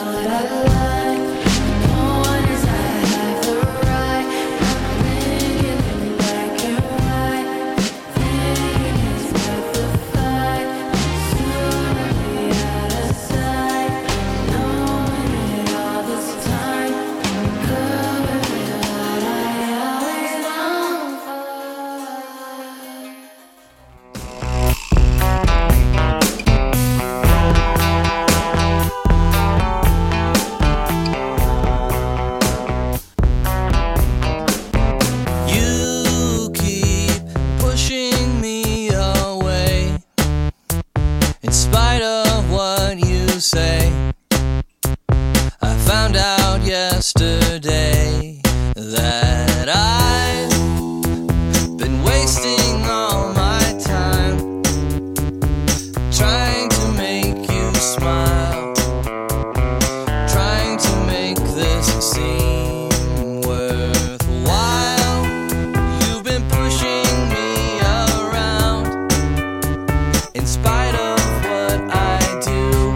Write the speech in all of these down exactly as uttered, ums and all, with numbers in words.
Yesterday that I've been wasting all my time trying to make you smile, trying to make this seem worthwhile. You've been pushing me around in spite of what I do,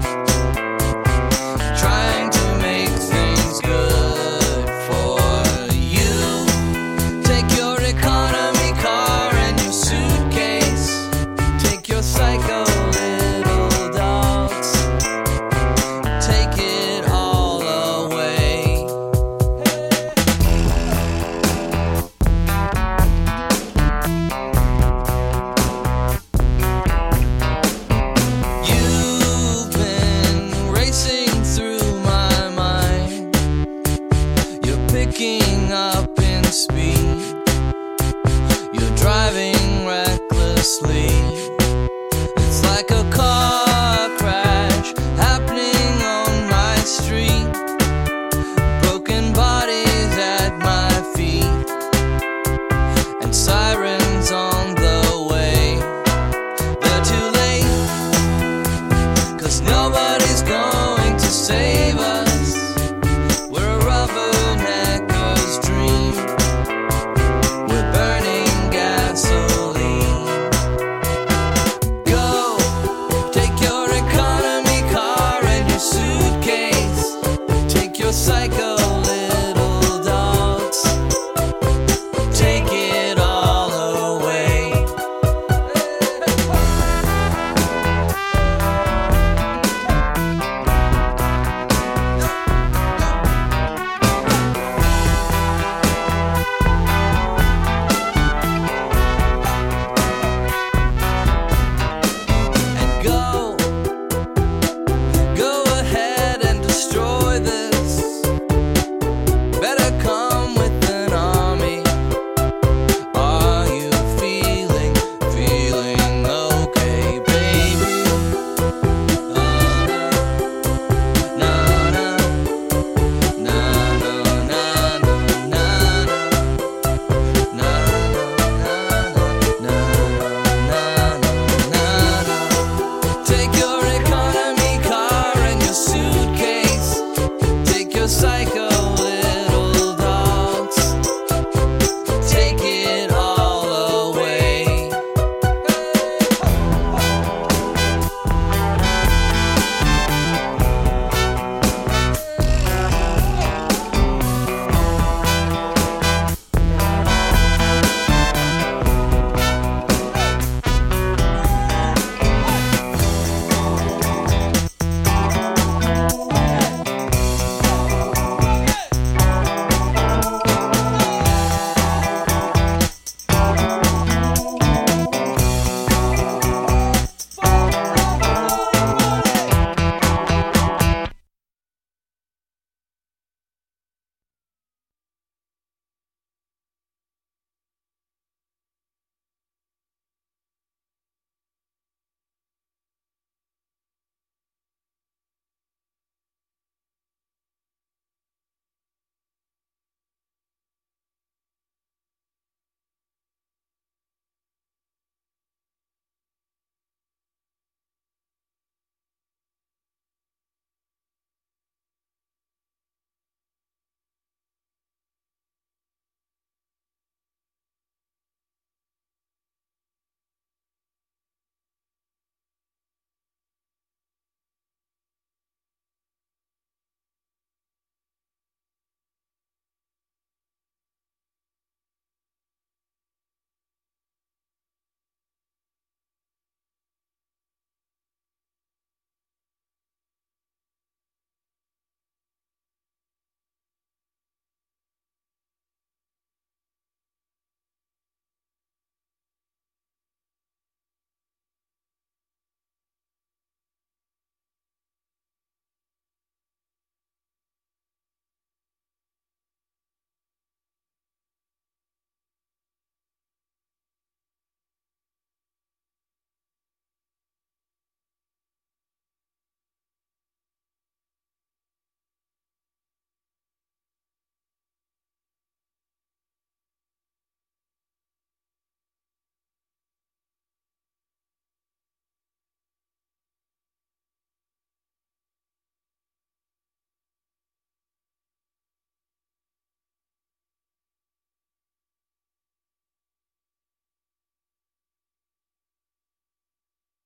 trying to make things good. Picking up in speed, you're driving recklessly. It's like a car crash happening on my street. Broken bodies at my feet, and sirens on the way. They're too late, 'cause nobody's going to save us. We're a rubbernecker's dream. We're burning gasoline. Go, take your economy car and your suitcase. Take your psycho little dogs. Take it all away. Go, go ahead and destroy this.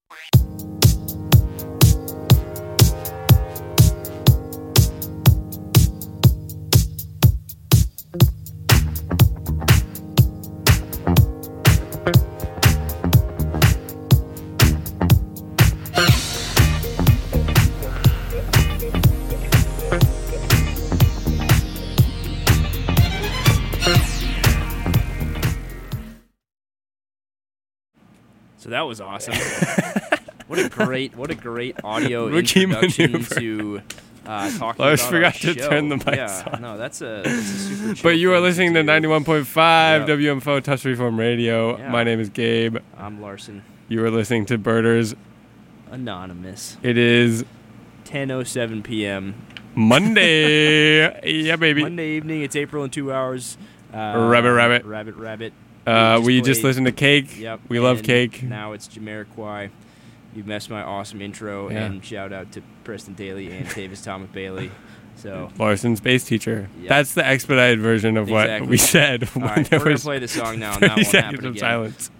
So that was awesome. What a great, what a great audio Rookie introduction maneuver. to uh, talking Lars about forgot our to show. turn the mics yeah, on. No, that's a, that's a super chill But you are thing listening to do. ninety-one point five Yep. W M F O Touch Reform Radio. Yeah. My name is Gabe. I'm Larson. You are listening to Birders. Anonymous. It is ten oh seven p.m. Monday. Yeah, baby. Monday evening. It's April in two hours. Uh, Rabbit, rabbit. Rabbit, rabbit. Uh, just we just played- listened to Cake. Yep. We love and Cake. Now it's Jamiroquai. You messed my awesome intro, Yeah. and shout out to Preston Daly and Tavis Thomas Bailey. So, Larson's bass teacher. Yep. That's the expedited version of what Exactly. we said all when right, there we're gonna was play the song now, and that thirty won't seconds happen of again. silence.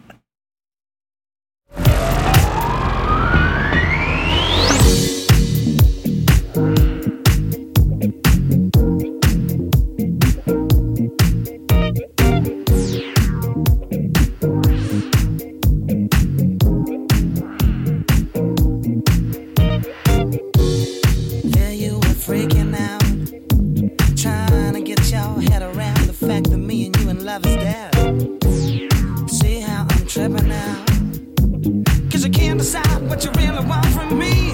There you were freaking out, trying to get your head around the fact that me and you in love is dead. See how I'm tripping now, 'cause you can't decide what you really want from me.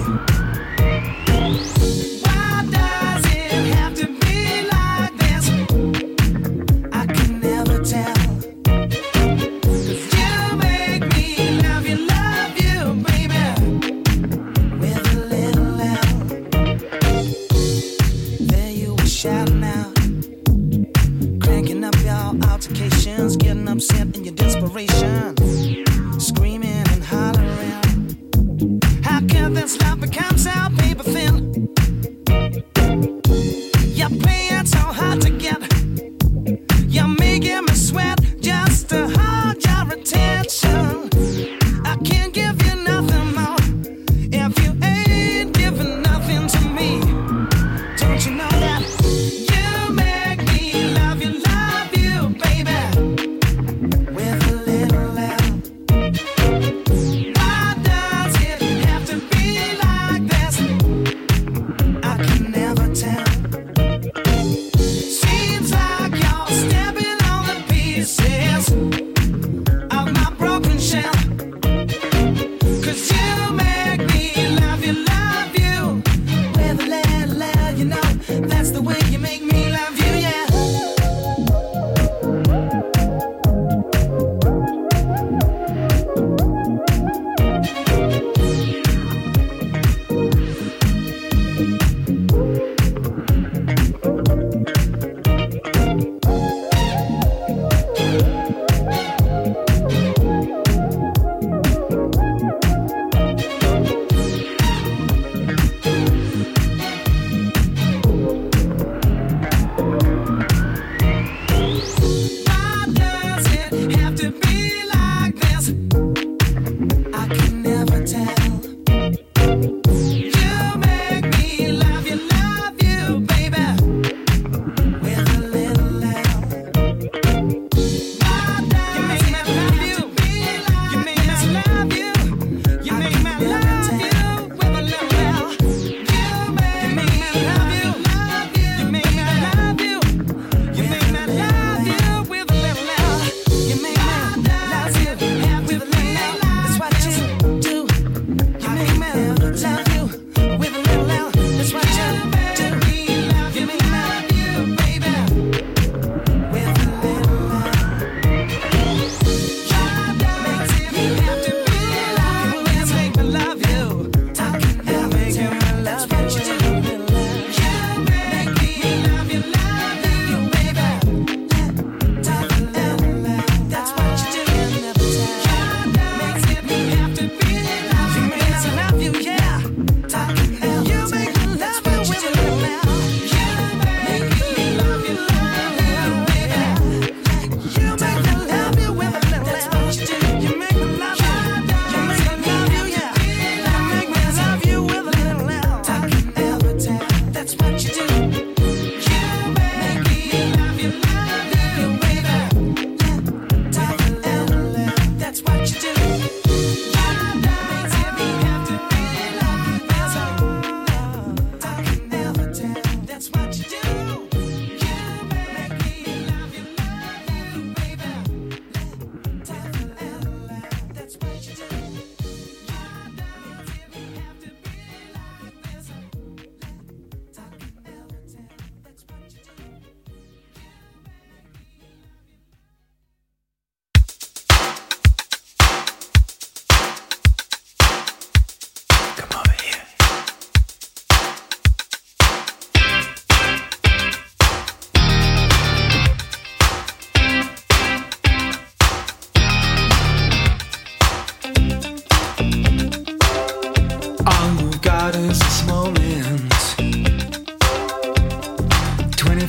Why does it have to be like this? I can never tell. 'Cause you make me love you, love you, baby, with a little L. There you were shouting out, cranking up your altercations, getting upset in your desperation, screaming and hollering. How can this love become so paper thin? You're playing so hard to get, you're making me sweat just to hold your attention. I can't give you nothing more if you ain't giving nothing to me. Don't you know that you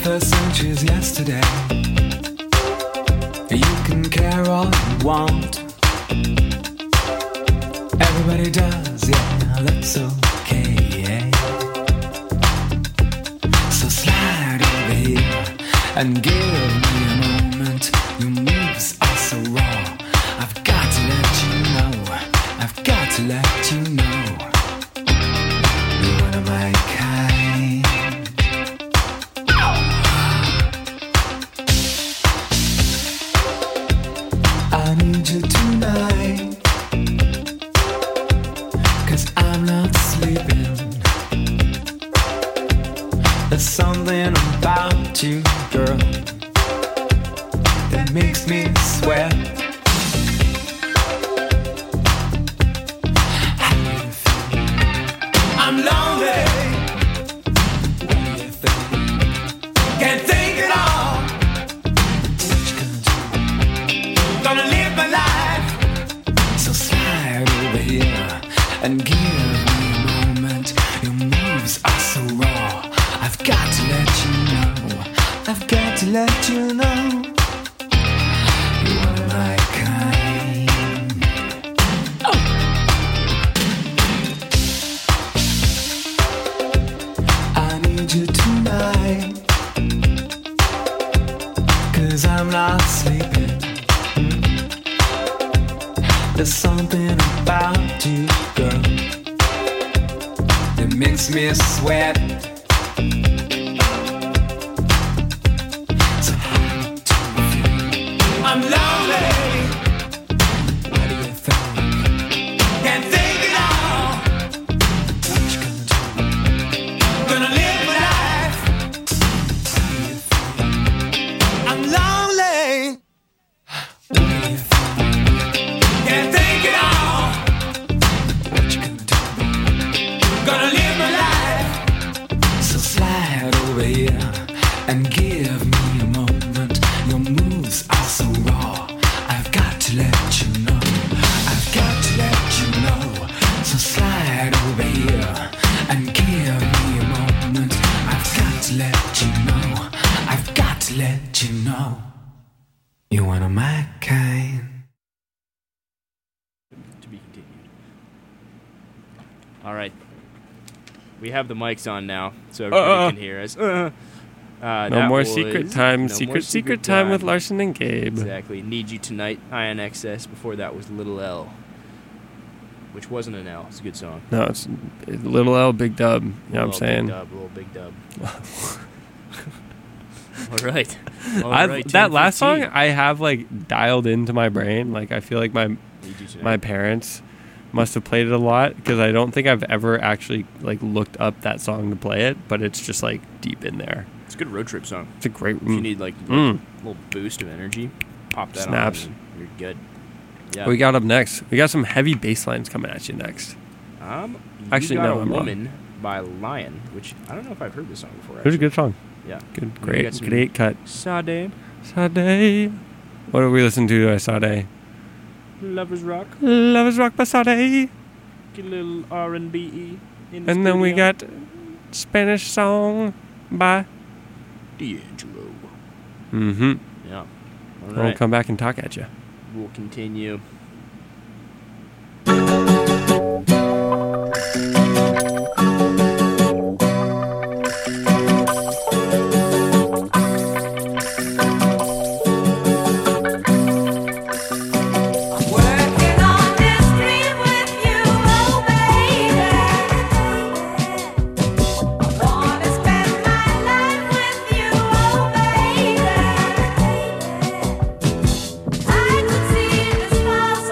twenty-first century's yesterday. You can care all you want. Everybody does, yeah, that's okay, yeah. So slide over here and give me a moment. Your moves are so raw. I've got to let you know. I've got to let you know. You're one of my kind. I need you tonight, 'cause I'm not sleeping. There's something about you, girl, that makes me sweat. How do you feel? I'm lonely. What do you think? Can't think at all. What you gonna do? Gonna live my life. So slide over here and give me a moment. Your moves are so raw. I've got to let you know. I've got to let you know. You are my kind. Oh. I need you tonight, 'cause I'm not sleeping. There's something about you, girl, that makes me sweat. So how do you feel? I'm lonely. What do you think? Can't think at all. What you gonna do? Gonna live my life. How do you feel? I'm lonely. What do you think? Can't think at all. What you gonna do? Gonna live my life. So slide over here and give me a moment. Your moves are so raw. I've got to let you know. I've got to let you know. So slide over here and give me a moment. I've got to let you know. I've got to let you know. You're one of my kind. To be continued. All right. We have the mics on now, so everybody Uh-uh. can hear us. Uh, uh, No that more was- secret time. no secret, more secret time with Larson and Gabe. Exactly. Need You Tonight, I N X S. Before that was Little L, which wasn't an L. It's a good song. No, it's it's Little L, Big Dub. You know what I'm Little saying? Big dub, little big dub. All right. All I, right, that last ten song, fifteen. I have like dialed into my brain. Like I feel like my Need You Tonight. my parents must have played it a lot because I don't think I've ever actually like looked up that song to play it, but it's just like deep in there. It's a good road trip song. It's a great. If you need like a Mm. little boost of energy, pop that Snaps. on and you're good. Yeah. What we got up next? We got some heavy bass lines coming at you next. Um, you Actually, got no, a I'm wrong. Woman by Lion, which I don't know if I've heard this song before. It was a actually. good song. Yeah. Good, We great, got some- great cut. Sade, Sade. What did we listen to by Sade? Lovers Rock, Love is Rock by Sade. get a little R and B in the And then we studio. got Spanish song by. D'Angelo. Mm-hmm. Yeah. All We'll right. come back and talk at you. We'll continue. Working on this dream with you, oh baby. I wanna spend my life with you, oh baby. I could see the small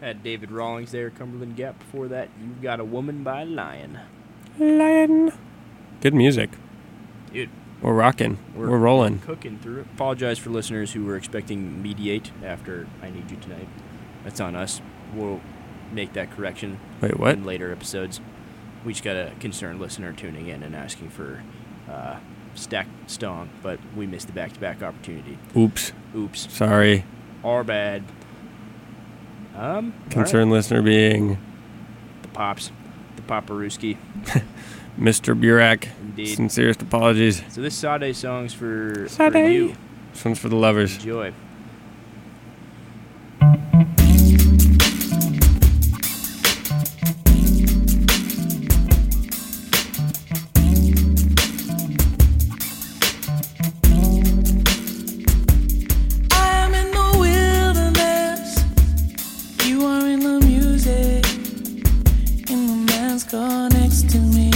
Had David Rawlings there, Cumberland Gap. Before that, You've Got a Woman by Lion. Lion. Good music. Dude, We're rocking. We're, We're rolling. cooking through it. Apologize for listeners who were expecting Mediate after I Need You Tonight. That's on us. We'll make that correction Wait, what? in later episodes. We just got a concerned listener tuning in and asking for uh, Stack Stong, but we missed the back-to-back opportunity. Oops. Oops. Sorry. Our bad. Um, Concerned all listener being right. The Pops. The Paparuski. Mister Burak. Indeed. Sincerest apologies. So this Sade song's for, for Sade. you. This one's for the lovers. Enjoy. I am in the wilderness. You are in the music. In the man's car next to me.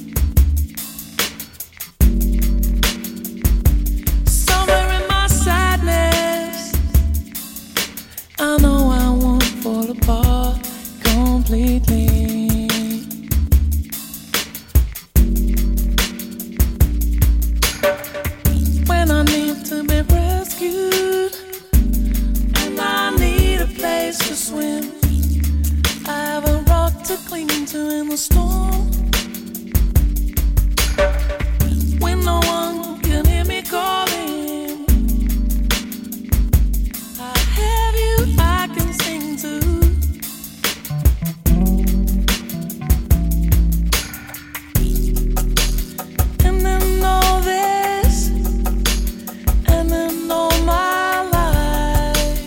Somewhere in my sadness, I know I won't fall apart completely. When I need to be rescued and I need a place to swim, I have a rock to cling to in the storm. When no one can hear me calling, I have you I can sing to. And then all this, and then all my life.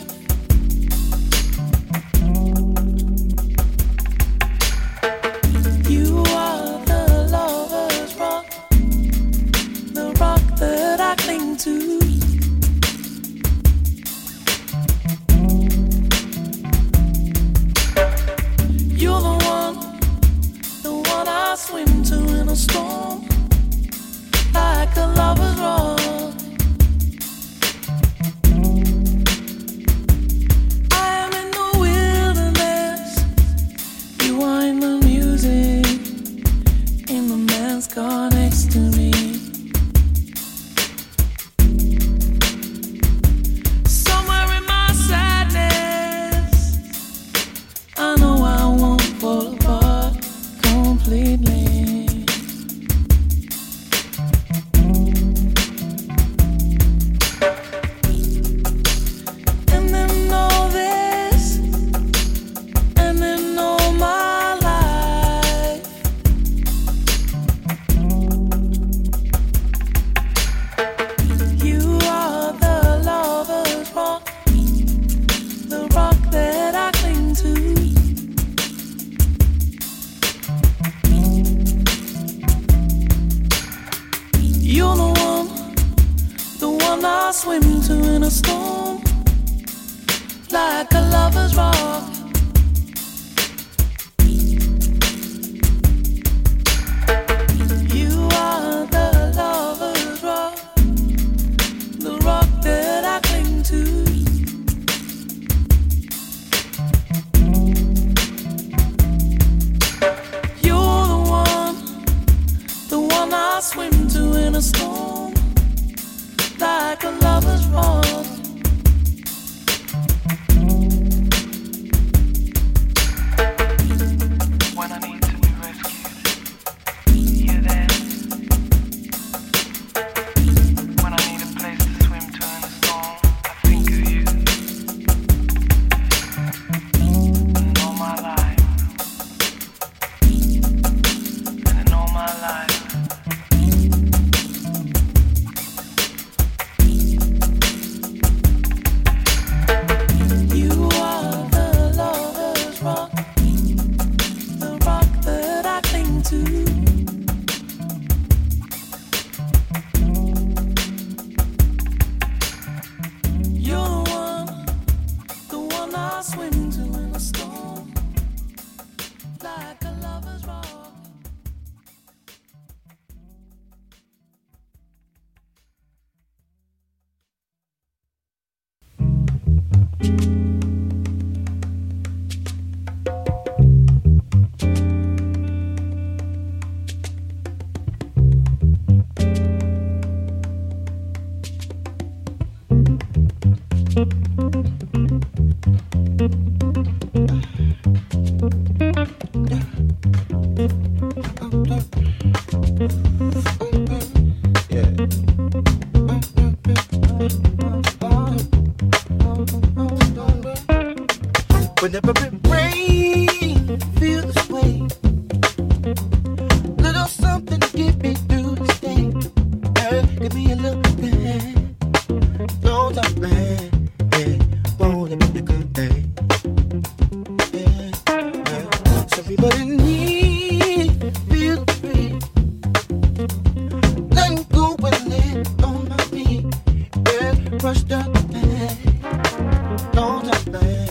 You are the lover's rock, the rock that I cling to. You're the one, the one I swim to in a storm, like a lover's rock. I am in the wilderness. You are in the music. In the man's car next to me. Somewhere in my sadness, I know I won't fall apart completely. And then all this, and then all my life. You are the lover's rock, the rock that I cling to. You're the one, the one I swim to in a storm, like a lover's rock. You are the lover's rock, the rock that I cling to. You're the one, the one I swim to in a storm, like a lover's rock. When I need to be rescued, you're there. When I need a place to swim to in a storm, I think of you. And all my life, and in all my life. You are the lover's rock, the rock that I cling to. You're the one, the one I swim to in a storm, like a lover's rock. Whenever it rains, feel this way. Little something to get me through this day. Girl, give me a little bit. Don't talk bad. Yeah, won't it be a good day? Yeah, yeah. So everybody need feel free. Let go and let on my feet. Yeah, brushed up the bag. Don't talk bad.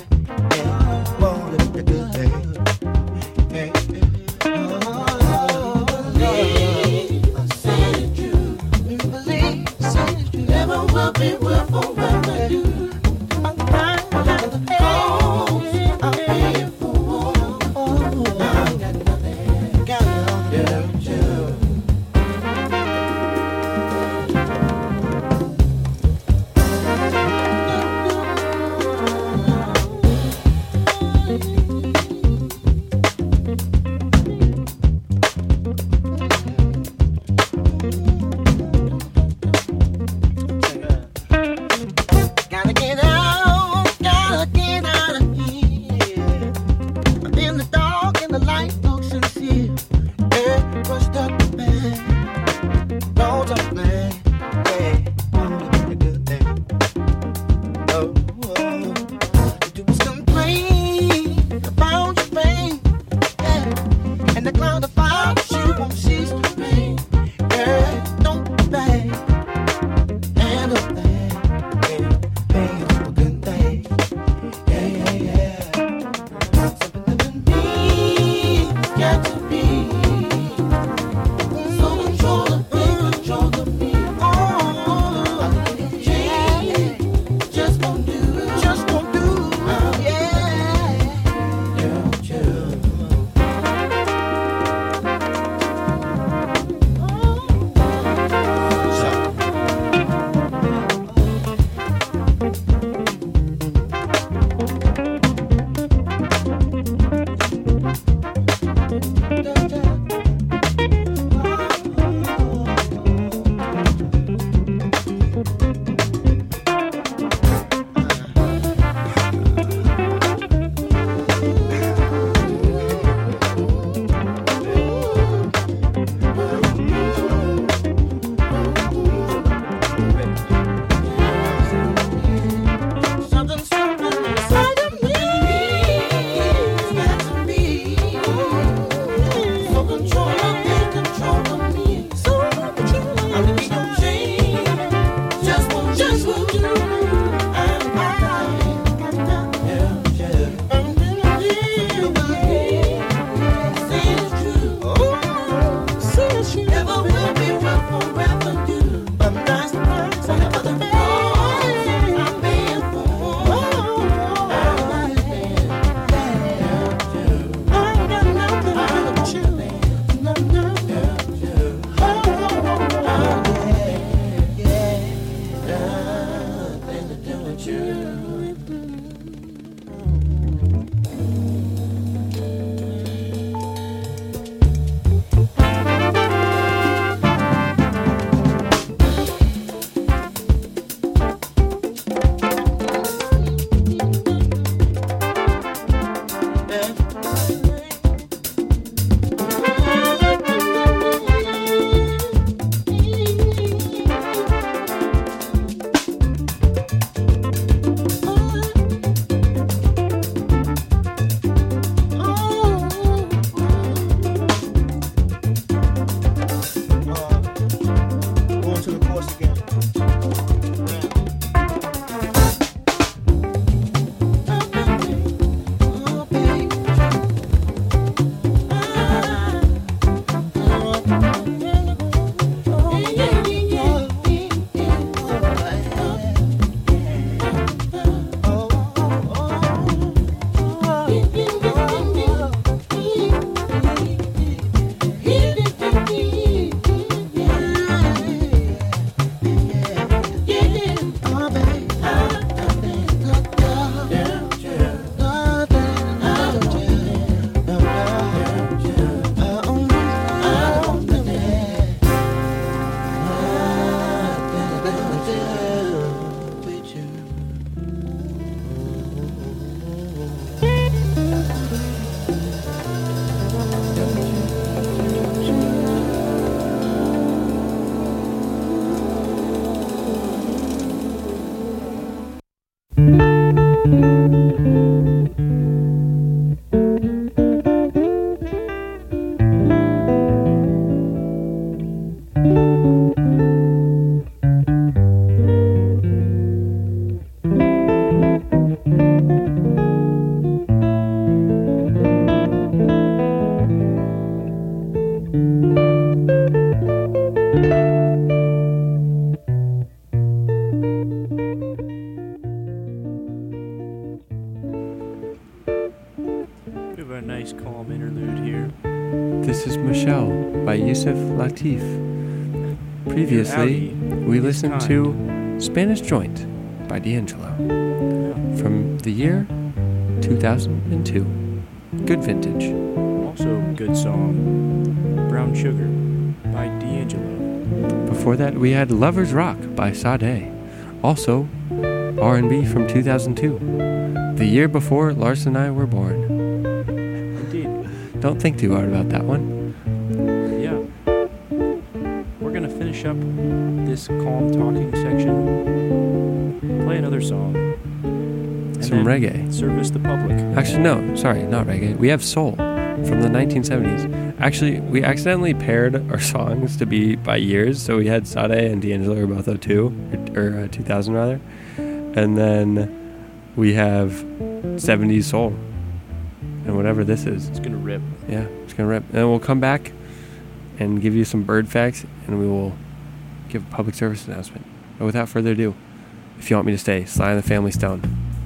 We have a nice calm interlude here. This is Michelle by Yusuf Latif. Previously, we listened to Spanish Joint by D'Angelo from the year two thousand two. Good vintage. Also, good song, Brown Sugar by D'Angelo. Before that, we had Lover's Rock by Sade. Also, R and B from two thousand two. The year before Lars and I were born. Indeed. Don't think too hard about that one. Yeah. We're going to finish up this calm talking section, play another song, and Some then reggae. service the public. Actually, no, sorry, not reggae. We have soul from the nineteen seventies. Actually, we accidentally paired our songs to be by years, so we had Sade and D'Angelo are both oh two, or, or uh, two thousand rather. And then we have seventies soul. And whatever this is. It's going to rip. Yeah, it's going to rip. And then we'll come back and give you some bird facts, and we will give a public service announcement. But without further ado, if you want me to stay, Sly and the Family Stone.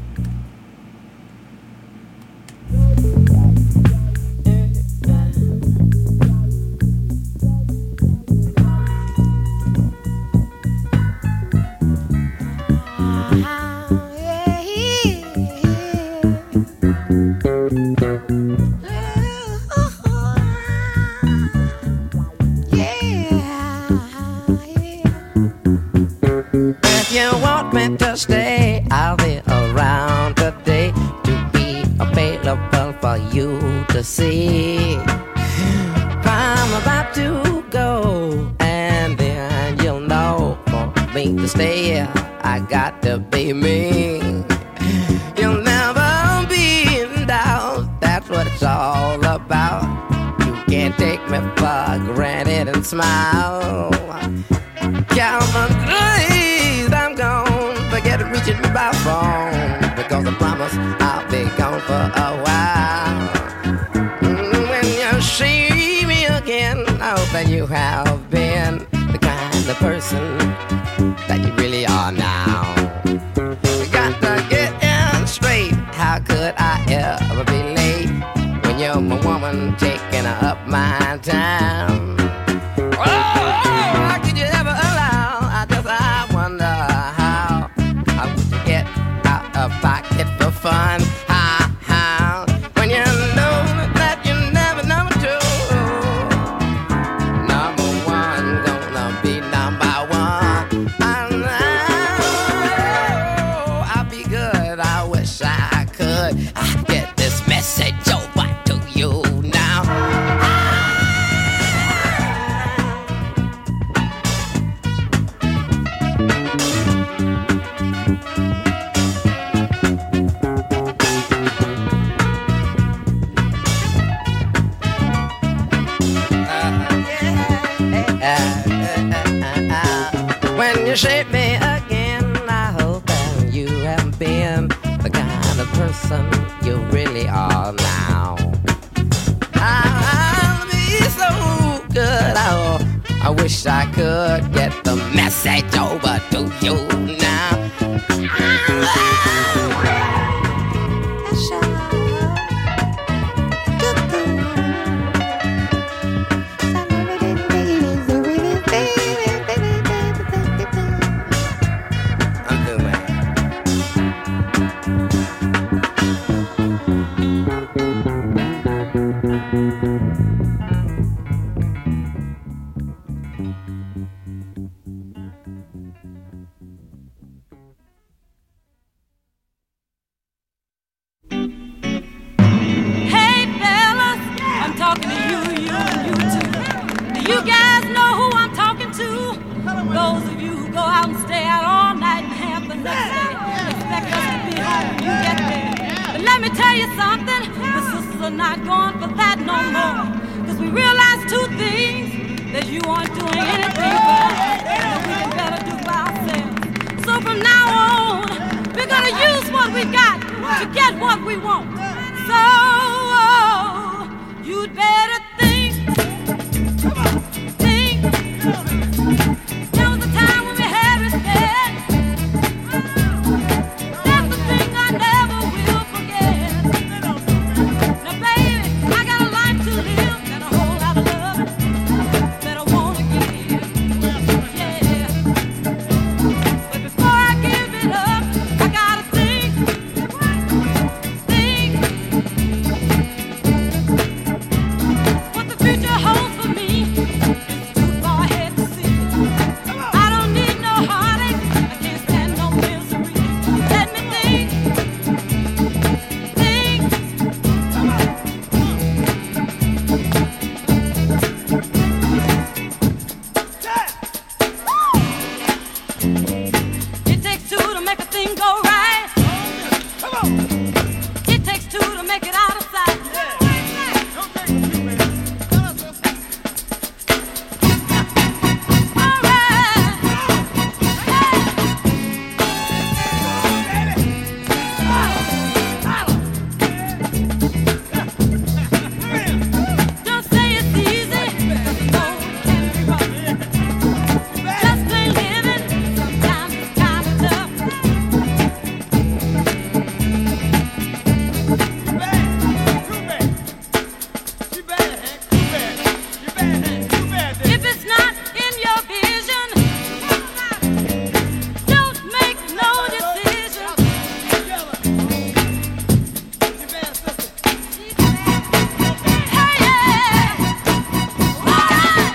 If you want me to stay, I'll be around today to be available for you to see. I'm about to go, and then you'll know for me to stay, I got to be me. You'll never be in doubt, that's what it's all about. You can't take me for granted and smile. Calvin, please, I'm gone. Forget reaching my phone, because I promise I'll be gone for a while. Mm, When you see me again, I hope that you have been the kind of person that you really are now. You got to get in straight. How could I ever be late when you're my woman taking up my time? Oh, how could you ever allow? I just I wonder how I would get out of pocket for fun. How, how when you know that you never number two, number one gonna be number one. I know I'll be good. I wish I could I get this message over to you now. When you shape me again, I hope that you have been the kind of person you really are now. I'll be so good. Oh, I wish I could get the message over to you now. I'm good, man. let me tell you something. The sisters are not going for that no more. Cause we realized two things. That you aren't doing anything but that we can better do by ourselves. So from now on, we're gonna use what we got to get what we want. So you'd better think, think. There was a time when we had respect. That's the thing I never will forget. Now, baby, I got a life to live and a whole lot of love that I wanna give. Yeah. But before I give it up, I gotta think, think. What the future holds for me is too far ahead to see. I don't need no heartache, I can't stand no misery. Let me think, think. It takes two to make a thing go right. It takes two to make it out of sight. All right. Don't say it's easy, 'cause you know it can be rough. Just plain living, sometimes it's kinda tough. If it's not in your vision, don't make no decision. Hey, yeah. All right.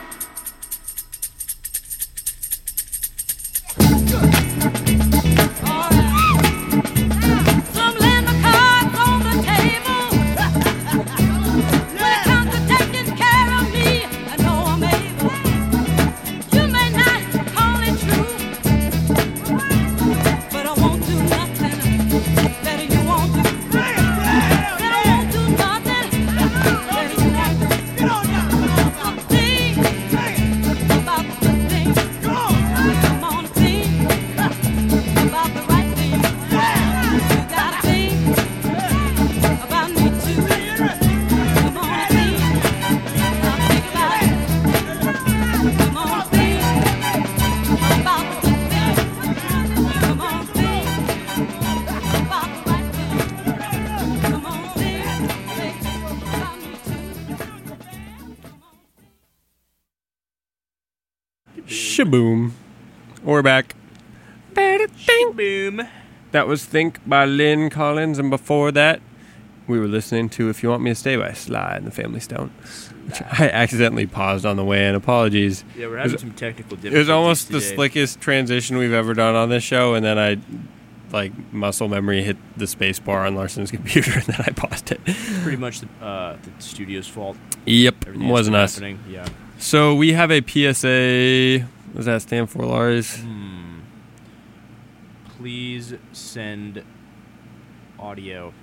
All right. Some land the cards on the table. When it comes to taking care of me, I know I'm able. You may not call it true, but I won't do nothing that you won't do. Said I won't do nothing that you won't do. So think about the good things. Come on, think about the right things. You gotta think about me too. Come on and think. Now think about it. Come on, think about the good things. Come on, think about the right things. Come on, think, think about me too. Shaboom. We're back. Boom. That was Think by Lynn Collins, and before that, we were listening to If You Want Me to Stay by Sly and the Family Stone, which I accidentally paused on the way in. Apologies. Yeah, we're It having was- some technical difficulties It was almost the today. slickest transition we've ever done on this show, and then I, like, muscle memory hit the space bar on Larson's computer, and then I paused it. Pretty much the, uh, the studio's fault. Yep, Everything that's wasn't been us. happening. Yeah. So we have a P S A. What does that stand for, Lars? Hmm. Please send audio.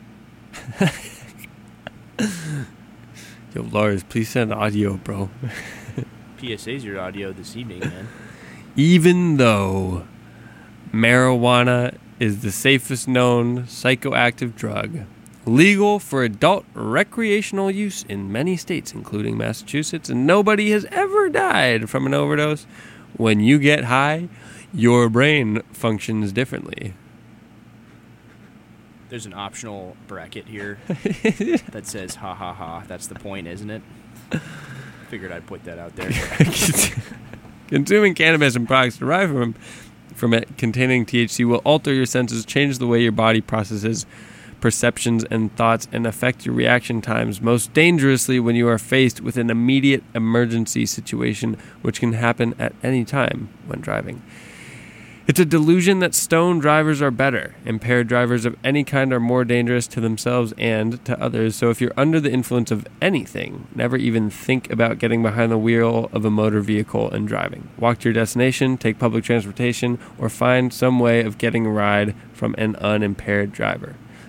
Yo, Lars, please send audio, bro. P S A's your audio this evening, man. Even though marijuana is the safest known psychoactive drug, legal for adult recreational use in many states, including Massachusetts, and nobody has ever died from an overdose, when you get high, your brain functions differently. There's an optional bracket here that says ha ha ha. That's the point, isn't it? Figured I'd put that out there. Consuming cannabis and products derived from from it containing T H C will alter your senses, change the way your body processes perceptions and thoughts, and affect your reaction times, most dangerously when you are faced with an immediate emergency situation, which can happen at any time when driving. It's a delusion that stoned drivers are better. Impaired drivers of any kind are more dangerous to themselves and to others. So if you're under the influence of anything, never even think about getting behind the wheel of a motor vehicle and driving. Walk to your destination, take public transportation, or find some way of getting a ride from an unimpaired driver.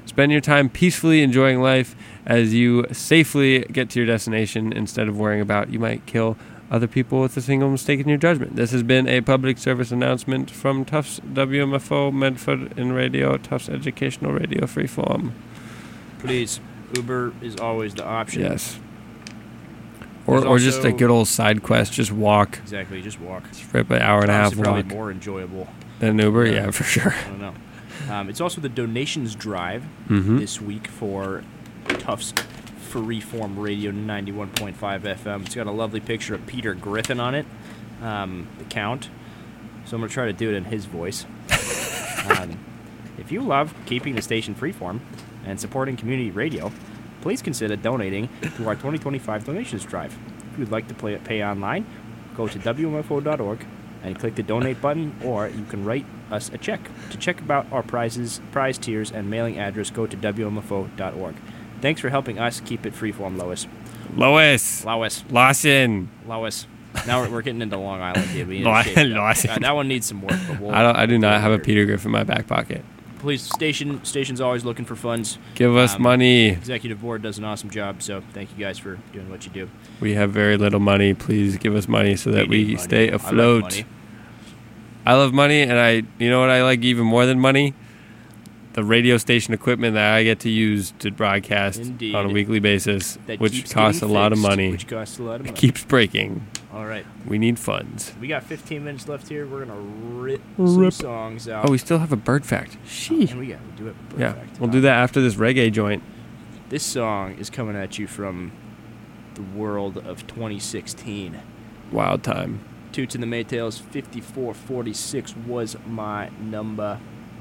Spend your time peacefully enjoying life as you safely get to your destination instead of worrying about you might kill other people with a single mistake in your judgment. This has been a public service announcement from Tufts W M F O, Medford in Radio, Tufts Educational Radio Freeform. Please, Uber is always the option. Yes. Or There's or just a also- good old side quest. Just walk. Exactly, just walk. It's right by hour and a half Honestly, probably walk. more enjoyable. Than Uber, Yeah. yeah, for sure. I don't know. Um, it's also the donations drive Mhm. this week for Tufts Freeform Radio ninety-one point five F M. It's got a lovely picture of Peter Griffin on it, um, the Count. So I'm going to try to do it in his voice. um, if you love keeping the station freeform and supporting community radio, please consider donating to our twenty twenty-five donations drive. If you would like to play, pay online, go to W M F O dot org and click the donate button, or you can write us a check. To check about our prizes, prize tiers, and mailing address, go to W M F O dot org. Thanks for helping us keep it freeform, Lois. Lois. Lois. Lawson. Lois. Now we're, we're getting into Long Island here. We need to Law- shape it up. Lawson. Uh, that one needs some work. But we'll, I don't. I do we'll not it have a later. Peter Griffin in my back pocket. Police station station's always looking for funds. Give us Um, money. Executive board does an awesome job, so thank you guys for doing what you do. We have very little money. Please give us money so that We we need money. stay I love afloat. money. I love money, and I. You know what I like even more than money? The radio station equipment that I get to use to broadcast Indeed. on a weekly basis, That which keeps costs a getting lot of fixed, money. Which costs a lot of It money. keeps breaking. All right. We need funds. We got fifteen minutes left here. We're going to rip, some Rip. songs out. Oh, we still have a bird fact. Oh, Sheesh. and we got we do have a bird Yeah, fact. we'll do that after this reggae joint. This song is coming at you from the world of twenty sixteen. Wild time. Toots and the Maytals, fifty-four forty-six was my number.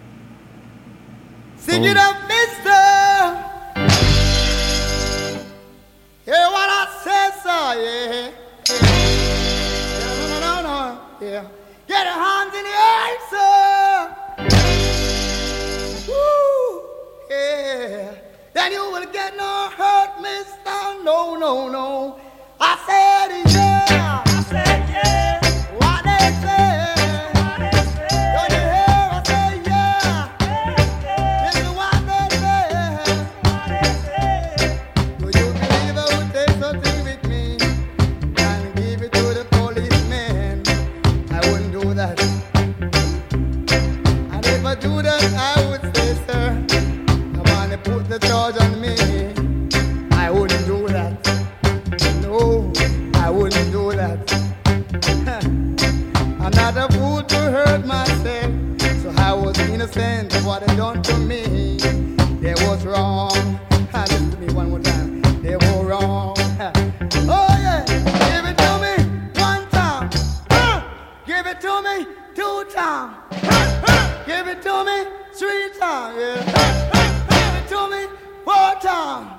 Sing it up, mister. Hear what I said, sir, yeah. Yeah, no, no, no, no, yeah. Get your hands in the air, sir. Woo, yeah. Then you will get no hurt, mister. No, no, no. I said, yeah. I said, yeah. What they say. Don't you hear? I say, yeah. This is what they say. Do you believe I would take something with me and give it to the policeman? I wouldn't do that. And if I do that, I would say, sir, I want to put the charge on me. I wouldn't do that. No, I wouldn't do that. I'm not a fool to hurt myself, so I was innocent of what they done to me. They was wrong. Ah, listen to me one more time. They were wrong. Oh yeah, give it to me one time. Ah, give it to me two times. Ah, give it to me three times. Yeah. Ah, give it to me four times.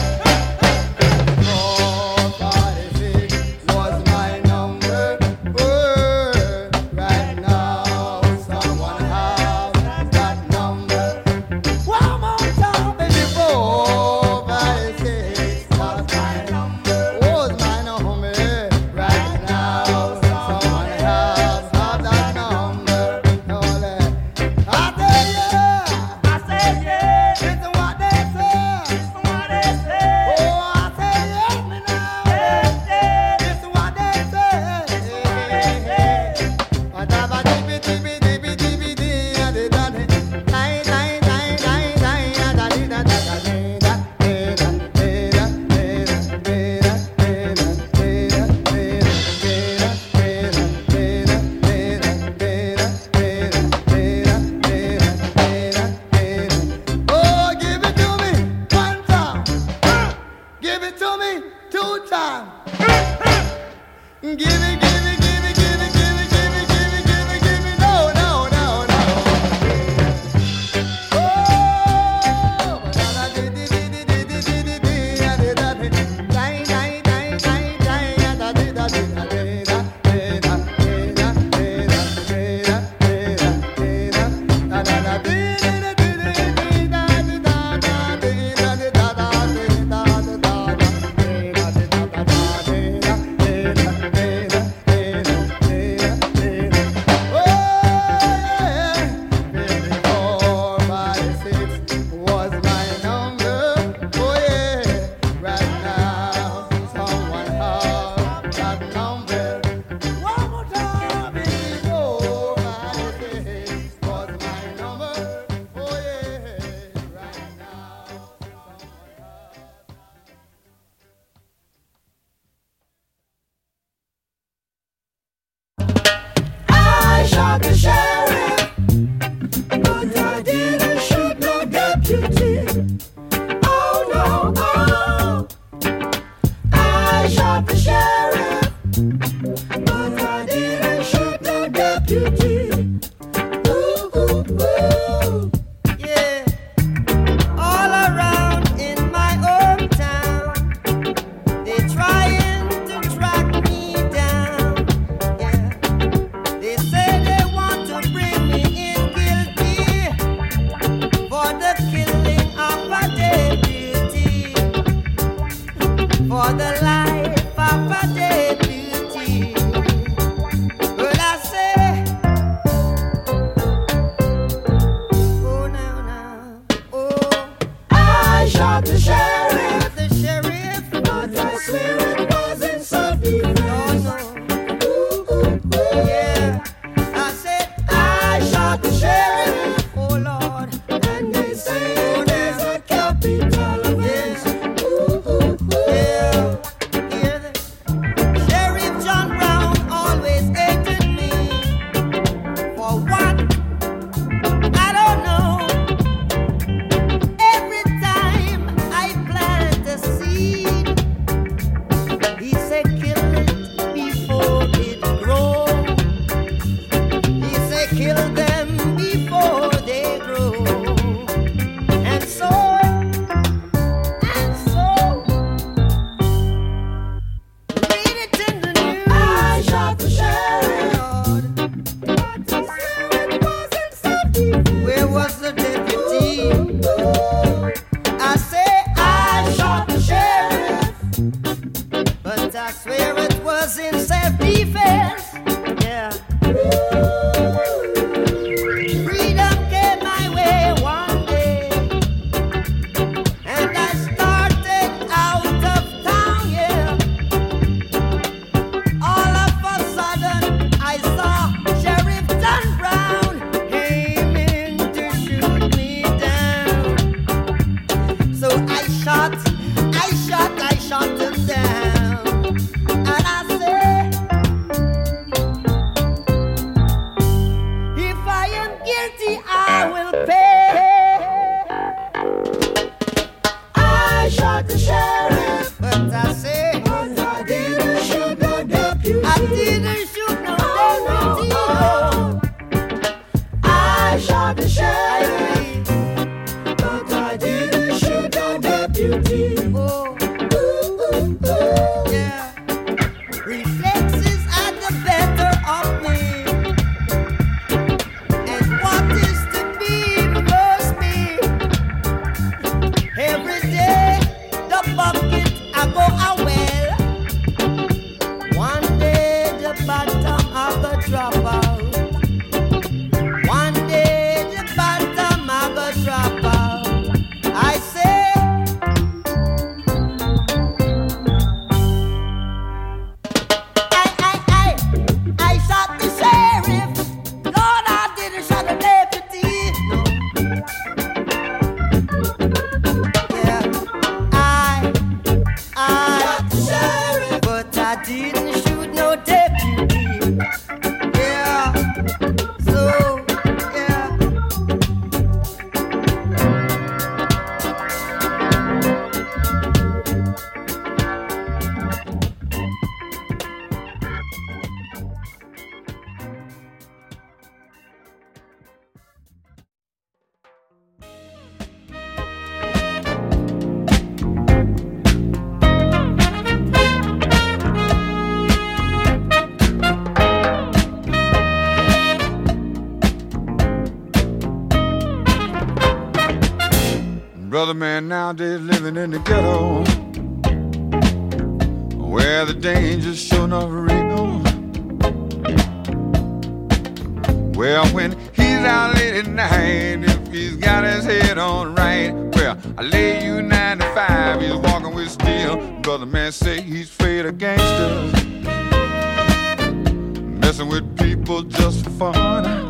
Four, five, six was my number. Oh, right now, someone has that number. One more time, baby. Four, five, six was my number. Was my number. Right now, someone has that number. Oh, let- I say yeah. I say yeah. Listen what they say. Listen what they say. Oh, I say yeah, me now. Listen what they say. Whatever dibby dibby dibby dibby dee, and they done it. Die, die, die, die, die, shot the sheriff, the sheriff, but I swear it wasn't self-defense. no, no. Yeah, I said I shot the sheriff, oh Lord, and they say there's a capital offense. yeah, yeah. The Sheriff John Brown always hated me. For what? I don't know. Every time I plant a seed, he said kill it before it grows. He said kill them before they grow. And so, and so, read it in the news. I shot the sheriff, Lord, but I swear it wasn't self-defense. where was the deputy? I say I shot the sheriff, but I swear it was in self-defense. Yeah. Freedom came my way one day, and I started out of town, yeah. All of a sudden, I saw Sheriff John Brown aiming to shoot me down. So I shot, I shot, I shot him down. And I said, if I am guilty, I will pay. I shot the sheriff, But I say, but I didn't shoot no deputy. I didn't shoot no deputy. Oh, I shot the I sheriff, agree. but I didn't shoot no deputy. Oh, Ooh, ooh, ooh. yeah. Reflexes are the better of me. And what is to be must be. Every day, the bucket I go a well. One day, the bottom I go drop out. One day, the bottom I go drop out. I say, I, I, I, I shot the sheriff. Lord, I didn't shot the deputy. No. Yeah, I, I Shot the sheriff, but I didn't shoot no deputy. Yeah, so, yeah. Brother man nowadays living in the ghetto, where the danger's sure enough real. Well, when he's out late at night, if he's got his head on right, well, I lay you nine to five, he's walking with steel. Brother man say he's afraid of gangsters, messing with people just for fun.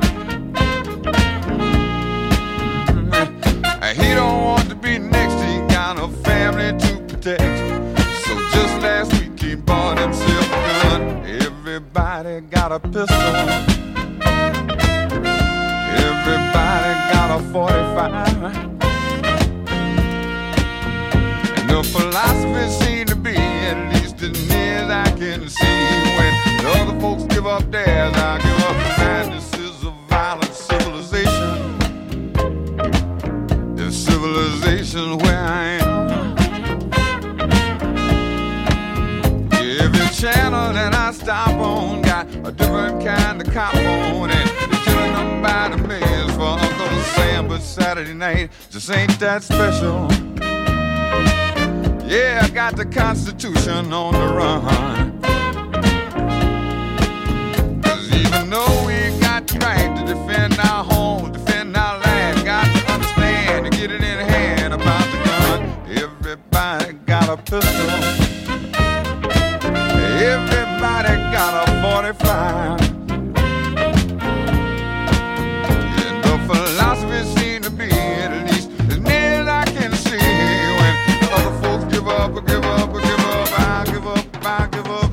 He don't want to be next, he got a family to protect. So just last week he bought himself a gun. Everybody got a pistol, everybody got a forty-five. And the philosophy seemed to be, at least as near as I can see, when the other folks give up theirs, I give up mine. This is a violent civilization, civilization where I am. Every channel that I stop on got a different kind of cop on, and they're killing them by the millions for Uncle Sam. But Saturday night just ain't that special. Yeah, I got the Constitution on the run. 'Cause even though we got the right to defend our home, defend our land, got to understand to get it in hand about the gun. pistol. Everybody got a forty-five. And the philosophy seems to be, at least as near as I can see, when other folks give up, or give up, or give up, I give up, I give up.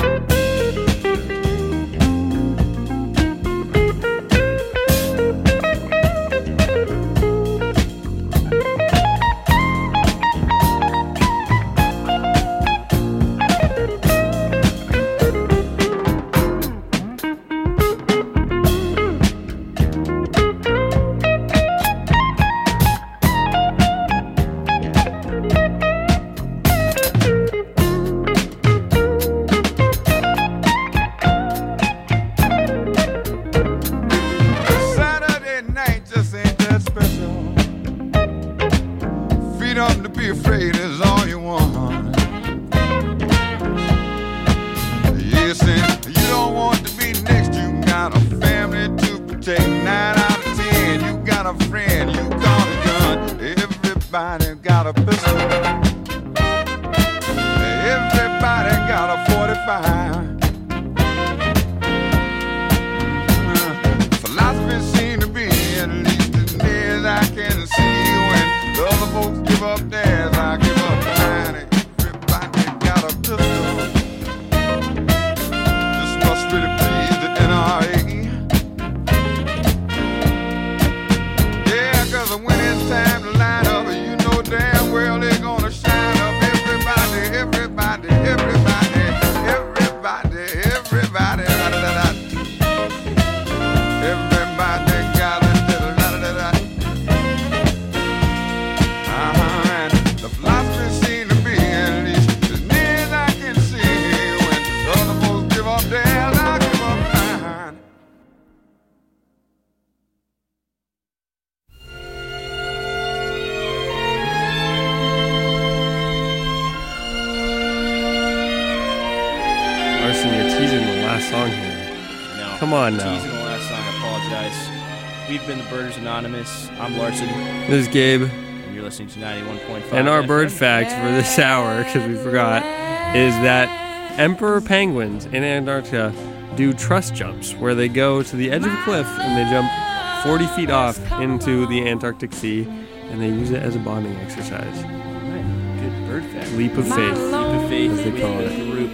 Anonymous. I'm Larson. This is Gabe. And you're listening to ninety-one point five. And our F M. bird fact for this hour, because we forgot, is that emperor penguins in Antarctica do truss jumps, where they go to the edge of a cliff and they jump forty feet off into the Antarctic Sea, and they use it as a bonding exercise. Right. Good bird fact. Leap of faith. Leap of faith, as they call it. Group.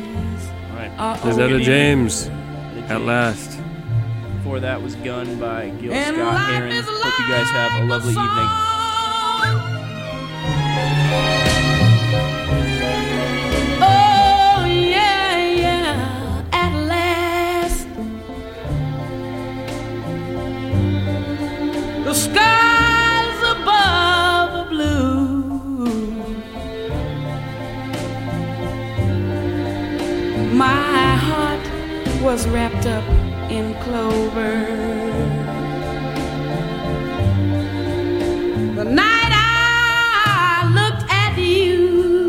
All right. There's Etta James, at last. Before that was Gun by Gil Scott Heron. Hope you guys have a lovely evening. Oh, yeah, yeah, at last. The skies above are blue. My heart was wrapped up in clover. The night I looked at you,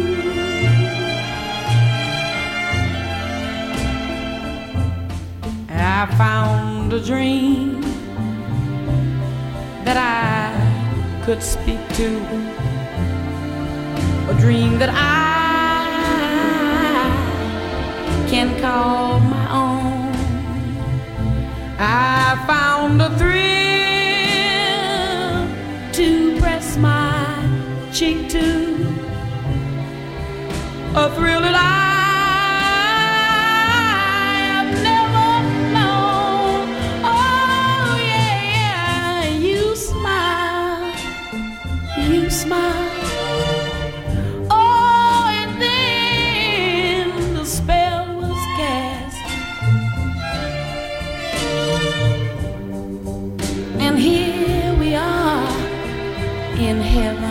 I found a dream that I could speak to, a dream that I can call my own. I found a thrill to press my cheek to, a thrill that I have never known. Oh yeah, you smile, you smile. Oh, and then the spell was cast. And here we are in heaven.